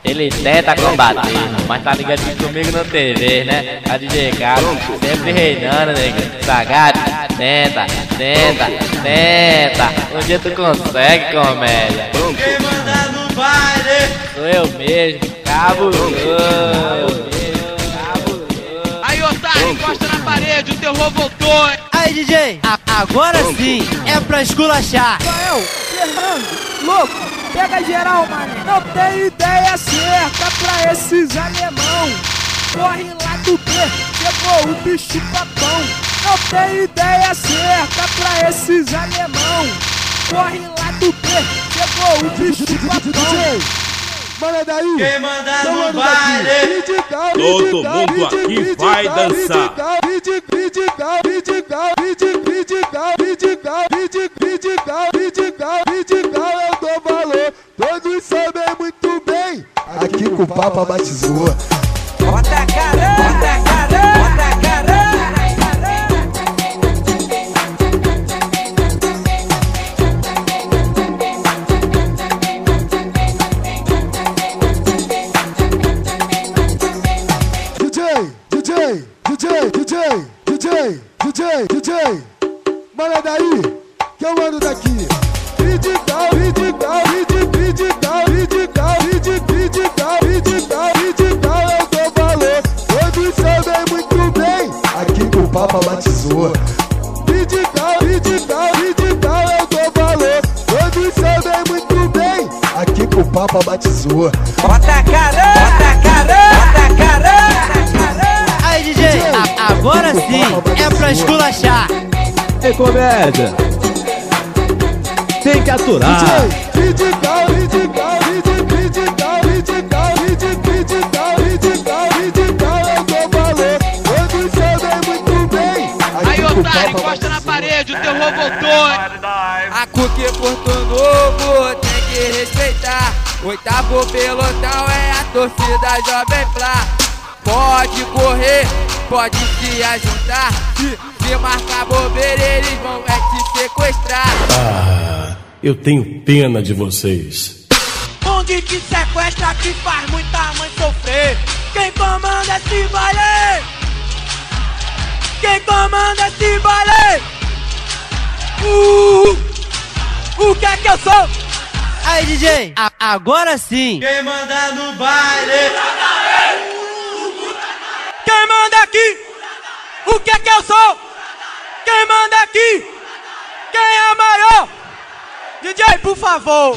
Ele tenta combater, mas tá ligadinho comigo no TV, né? A DJ Carlos, sempre reinando, nega. Sagado, tenta. Um dia tu consegue, comédia. Quem manda no baile Sou eu mesmo, cabuloso. Aí, otário, encosta na parede, o terror voltou. Aí, DJ, agora sim é pra esculachar. Rafael, Fernando, louco, pega geral, mano. Não tem ideia certa pra esses alemão. Corre lá do B, chegou o bicho papão. Não tem ideia certa pra esses alemão. Corre lá do B, chegou o bicho papão. Manda daí! Quem manda no baile Todo mundo aqui vai dançar. Eu dou valor, todos sabem muito bem. Aqui com o Papa batizou. Bota a cara, bota a cara, bota a cara. DJ, manda daí, que eu mando daqui. Eu dou valor, todos sabem muito bem. Aqui com o Papa batizou. Eu dou valor, todos sabem muito bem. Aqui com o Papa batizou. Bota a cara, bota a cara, bota a cara. Aí, DJ, agora sim é pra esculachar. Ei, comédia, tem que aturar. Eu dou valor, todos sabem muito bem. Aí, otário, encosta na parede, o terror voltou. A Cookie Porto Novo tem que respeitar. Oitavo pelotão é a torcida Jovem Flá. Pode correr, pode se ajuntar. Se marcar bobeira, eles vão te sequestrar. Ah, eu tenho pena de vocês. Bonde que sequestra, que faz muita mãe sofrer. Quem comanda esse baile? Quem comanda esse baile? O que é que eu sou? Aí, DJ, agora sim. Quem manda no baile Quem manda aqui? O que é que eu sou? Quem manda aqui? Quem é maior? DJ, por favor.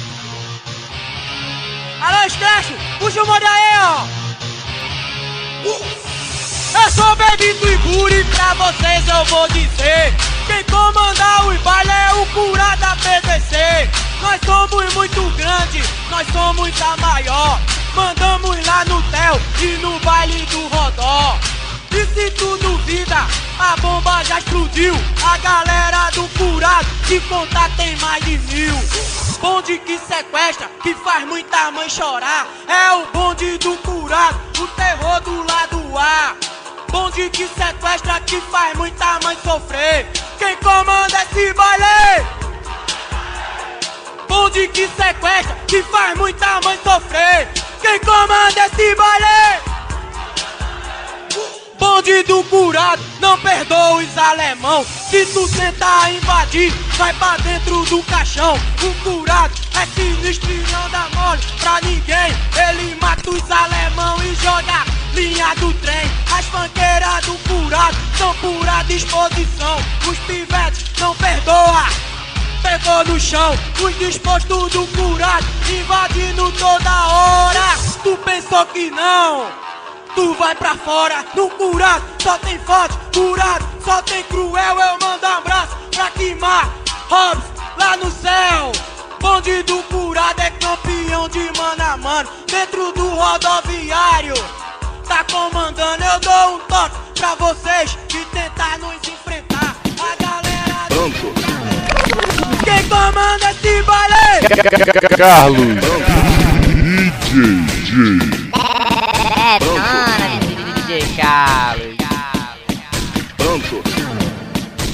Alô, Scratch, puxa o modo aí, ó. Eu sou Bebito e Guri, pra vocês eu vou dizer. Quem comanda o baile é o cura da PVC. Nós somos muito grandes, nós somos a maior. Mandamos lá no Tel e no baile do Rodó. E se tu duvida, a bomba já explodiu. A galera do curado, de contar tem mais de 1000. Bonde que sequestra, que faz muita mãe chorar. É o bonde do curado, o terror do lado A. Bonde que sequestra, que faz muita mãe sofrer. Quem comanda esse baile? Bonde que sequestra, que faz muita mãe sofrer. Quem comanda esse baile? Bonde do curado, não perdoa os alemão. Se tu tentar invadir, vai pra dentro do caixão. O curado é sinistro e não dá mole pra ninguém. Ele mata os alemão e joga linha do trem. As fanqueiras do curado são pura disposição. Os pivetes não perdoa, pegou no chão. Os dispostos do curado invadindo toda hora. Tu pensou que não? Tu vai pra fora, no curado só tem forte, curado só tem cruel. Eu mando um abraço pra queimar Hobbs lá no céu. Bonde do curado é campeão de mano a mano. Dentro do rodoviário tá comandando. Eu dou um toque pra vocês que tentar nos enfrentar. A galera Pronto. Quem comanda esse baile? Carlos. DJ Carlos. Pronto.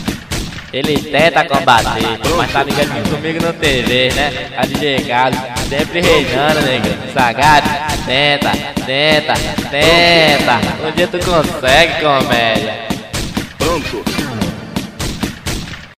Ele tenta combater, mas tá ligadinho comigo no TV, né? A DJ Carlos, sempre reinando, nega. Sagado, tenta. Um dia tu consegue, comédia.